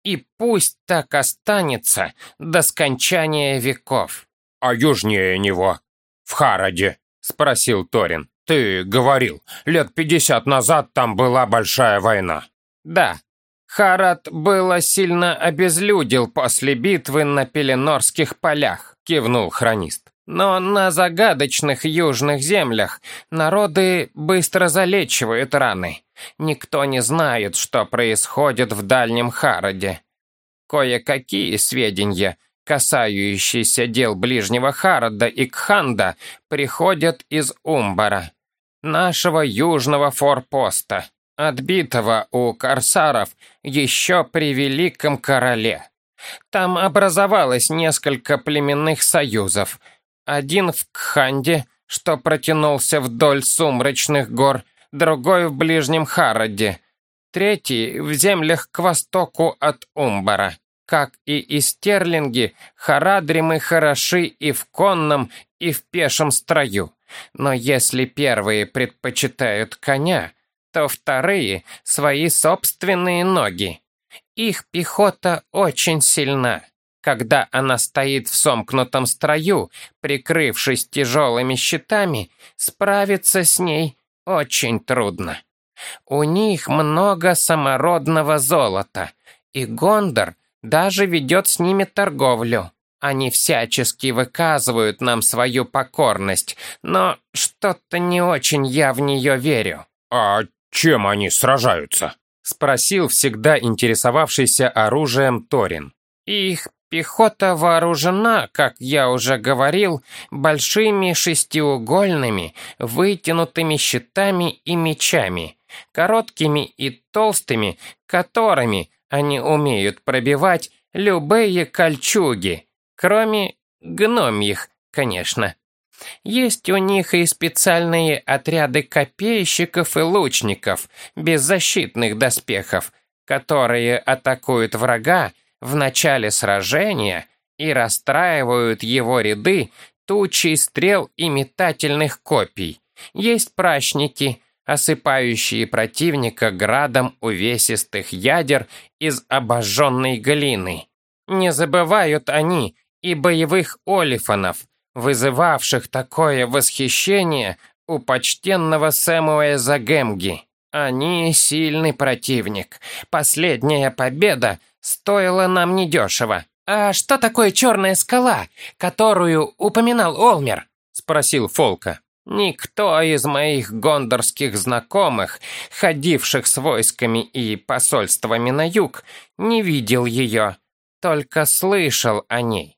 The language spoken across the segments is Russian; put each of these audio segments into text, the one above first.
И пусть так останется до скончания веков». «А южнее него, в Хараде?» — спросил Торин. «Ты говорил, лет 50 назад там была большая война». «Да, Харад было сильно обезлюдил после битвы на Пеленорских полях», — кивнул хронист. «Но на загадочных южных землях народы быстро залечивают раны. Никто не знает, что происходит в Дальнем Хараде. Кое-какие сведения, касающиеся дел Ближнего Харада и Кханда, приходят из Умбара, нашего южного форпоста, отбитого у корсаров еще при Великом Короле. Там образовалось несколько племенных союзов. Один в Кханде, что протянулся вдоль сумрачных гор, другой в Ближнем Хараде, третий в землях к востоку от Умбара. Как и стерлинги, харадримы хороши и в конном, и в пешем строю. Но если первые предпочитают коня, то вторые — свои собственные ноги. Их пехота очень сильна. Когда она стоит в сомкнутом строю, прикрывшись тяжелыми щитами, справиться с ней очень трудно. У них много самородного золота, и Гондор даже ведет с ними торговлю. Они всячески выказывают нам свою покорность, но что-то не очень я в нее верю». «А чем они сражаются?» — спросил всегда интересовавшийся оружием Торин. «Их пехота вооружена, как я уже говорил, большими шестиугольными, вытянутыми щитами и мечами, короткими и толстыми, которыми они умеют пробивать любые кольчуги, кроме гномьих, конечно. Есть у них и специальные отряды копейщиков и лучников, без защитных доспехов, которые атакуют врага в начале сражения и расстраивают его ряды тучей стрел и метательных копий. Есть пращники, осыпающие противника градом увесистых ядер из обожженной глины. Не забывают они и боевых олифанов, вызывавших такое восхищение у почтенного Сэмуэза Гэмги. Они сильный противник. Последняя победа стоила нам недешево. «А что такое черная скала, которую упоминал Олмер?» — спросил Фолка. «Никто из моих гондорских знакомых, ходивших с войсками и посольствами на юг, не видел ее, только слышал о ней.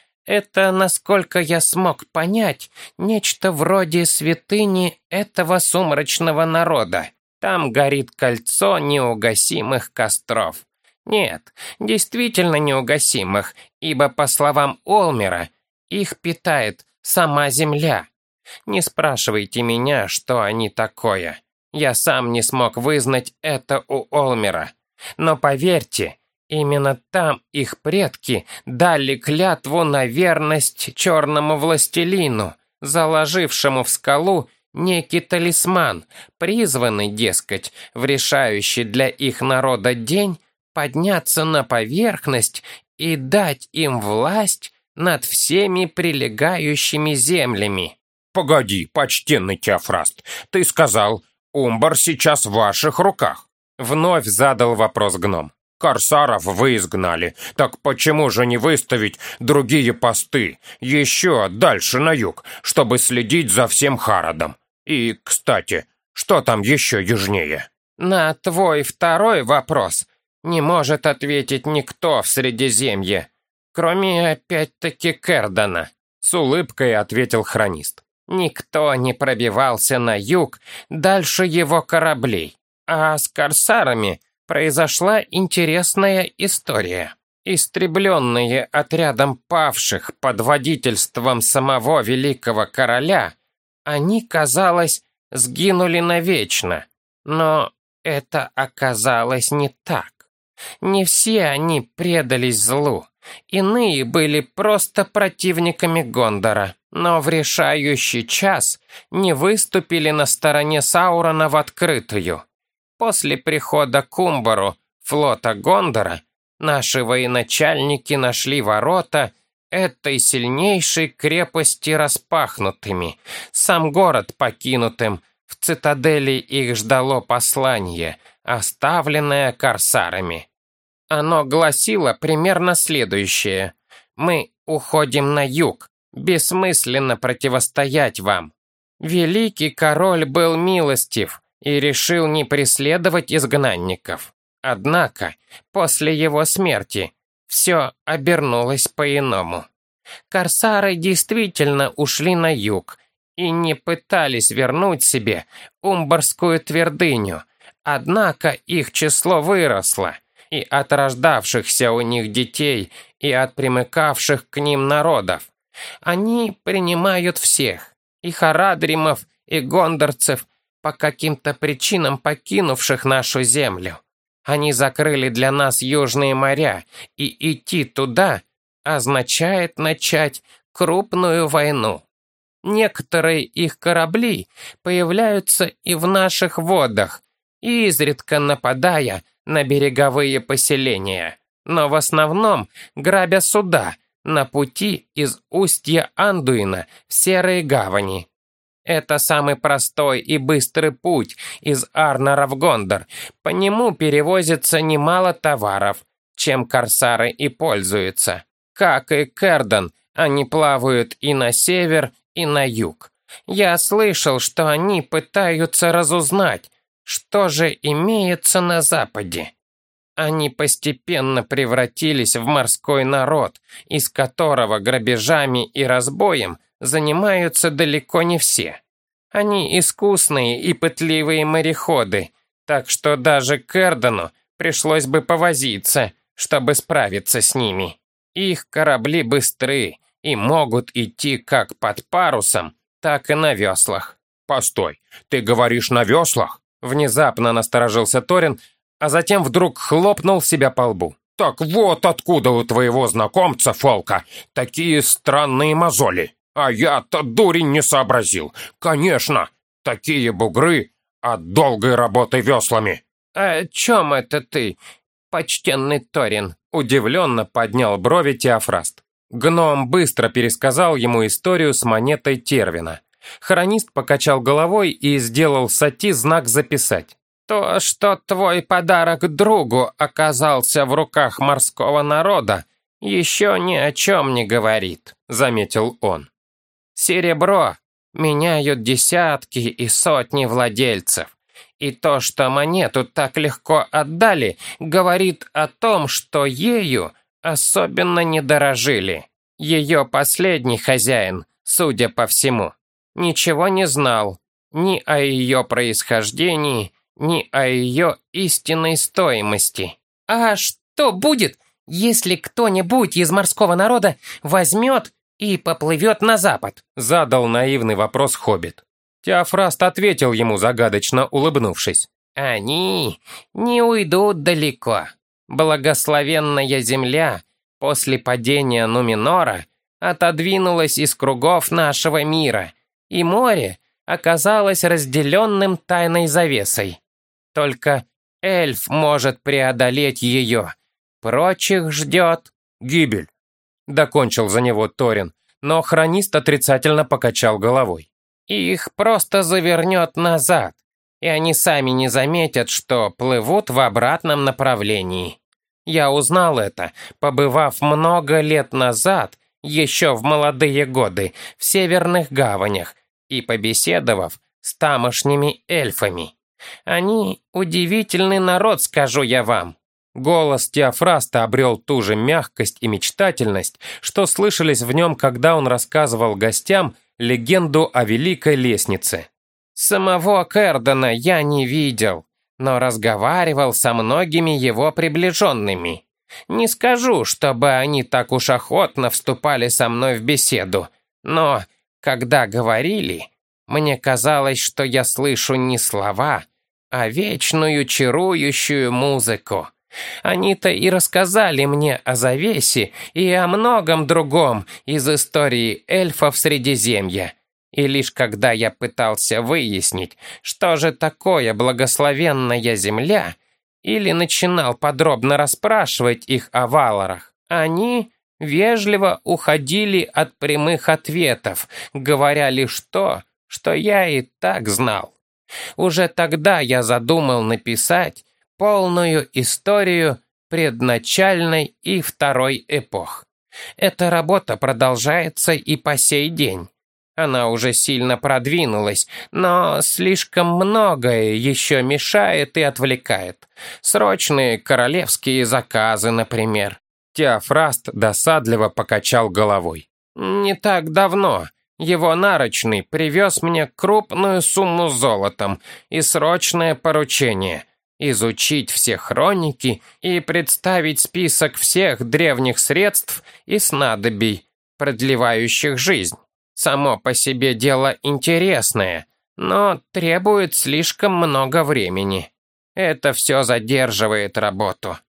Это, насколько я смог понять, нечто вроде святыни этого сумрачного народа. Там горит кольцо неугасимых костров. Нет, действительно неугасимых, ибо, по словам Олмера, их питает сама земля. Не спрашивайте меня, что они такое. Я сам не смог вызнать это у Олмера. Но поверьте, именно там их предки дали клятву на верность черному властелину, заложившему в скалу некий талисман, призванный, дескать, в решающий для их народа день подняться на поверхность и дать им власть над всеми прилегающими землями. «Погоди, почтенный Теофраст, ты сказал, Умбар сейчас в ваших руках?» Вновь задал вопрос гном. «Корсаров вы изгнали, так почему же не выставить другие посты еще дальше на юг, чтобы следить за всем Харадом? И, кстати, что там еще южнее?» «На твой второй вопрос не может ответить никто в Средиземье, кроме опять-таки Кэрдана», — с улыбкой ответил хронист. «Никто не пробивался на юг дальше его кораблей. А с корсарами произошла интересная история. Истребленные отрядом павших под водительством самого великого короля, они, казалось, сгинули навечно. Но это оказалось не так. Не все они предались злу. Иные были просто противниками Гондора, но в решающий час не выступили на стороне Саурона в открытую. После прихода к Умбару флота Гондора Наши военачальники нашли ворота этой сильнейшей крепости распахнутыми, сам город покинутым, в цитадели их ждало послание, оставленное корсарами. Оно гласило примерно следующее: «Мы уходим на юг, бессмысленно противостоять вам». Великий король был милостив и решил не преследовать изгнанников. Однако, после его смерти, все обернулось по-иному. Корсары действительно ушли на юг и не пытались вернуть себе Умбарскую твердыню, однако их число выросло, и от рождавшихся у них детей, и от примыкавших к ним народов. Они принимают всех, и харадримов, и гондорцев, по каким-то причинам покинувших нашу землю. Они закрыли для нас южные моря, и идти туда означает начать крупную войну. Некоторые их корабли появляются и в наших водах, изредка нападая на береговые поселения, но в основном грабя суда на пути из устья Андуина в Серые гавани. Это самый простой и быстрый путь из Арнора в Гондор. По нему перевозится немало товаров, чем корсары и пользуются. Как и Кэрдон, они плавают и на север, и на юг. Я слышал, что они пытаются разузнать, что же имеется на западе. Они постепенно превратились в морской народ, из которого грабежами и разбоем занимаются далеко не все. Они искусные и пытливые мореходы, так что даже Кэрдону пришлось бы повозиться, чтобы справиться с ними. Их корабли быстры и могут идти как под парусом, так и на веслах. «Постой, ты говоришь на веслах?» Внезапно насторожился Торин, а затем вдруг хлопнул себя по лбу. «Так вот откуда у твоего знакомца Фолка такие странные мозоли. А я-то, дурень, не сообразил. Конечно, такие бугры от долгой работы веслами». «О чем это ты, почтенный Торин?» Удивленно поднял брови Теофраст. Гном быстро пересказал ему историю с монетой Тервина. Хронист покачал головой и сделал Сати знак записать. «То, что твой подарок другу оказался в руках морского народа, еще ни о чем не говорит», — заметил он. «Серебро меняют десятки и сотни владельцев, и то, что монету так легко отдали, говорит о том, что ею особенно не дорожили. Ее последний хозяин, судя по всему, ничего не знал ни о ее происхождении, ни о ее истинной стоимости». «А что будет, если кто-нибудь из морского народа возьмет и поплывет на запад?» Задал наивный вопрос хоббит. Теофраст ответил ему, загадочно улыбнувшись. «Они не уйдут далеко. Благословенная земля после падения Нуменора отодвинулась из кругов нашего мира, и море оказалось разделенным тайной завесой. Только эльф может преодолеть ее. Прочих ждет гибель», — докончил за него Торин, но хронист отрицательно покачал головой. «Их просто завернет назад, и они сами не заметят, что плывут в обратном направлении. Я узнал это, побывав много лет назад, еще в молодые годы, в северных гаванях, и побеседовав с тамошними эльфами. Они удивительный народ, скажу я вам». Голос Теофраста обрел ту же мягкость и мечтательность, что слышались в нем, когда он рассказывал гостям легенду о Великой Лестнице. Самого Кэрдона я не видел, но разговаривал со многими его приближенными. Не скажу, чтобы они так уж охотно вступали со мной в беседу, но, когда говорили, мне казалось, что я слышу не слова, а вечную чарующую музыку. Они-то и рассказали мне о завесе и о многом другом из истории эльфов Средиземья. И лишь когда я пытался выяснить, что же такое благословенная земля, или начинал подробно расспрашивать их о валарах, они вежливо уходили от прямых ответов, говоря лишь то, что я и так знал. Уже тогда я задумал написать полную историю предначальной и второй эпох. Эта работа продолжается и по сей день. Она уже сильно продвинулась, но слишком многое еще мешает и отвлекает. Срочные королевские заказы, например. Теофраст досадливо покачал головой. Не так давно его нарочный привез мне крупную сумму золотом и срочное поручение – изучить все хроники и представить список всех древних средств и снадобий, продлевающих жизнь. Само по себе дело интересное, но требует слишком много времени. Это все задерживает работу.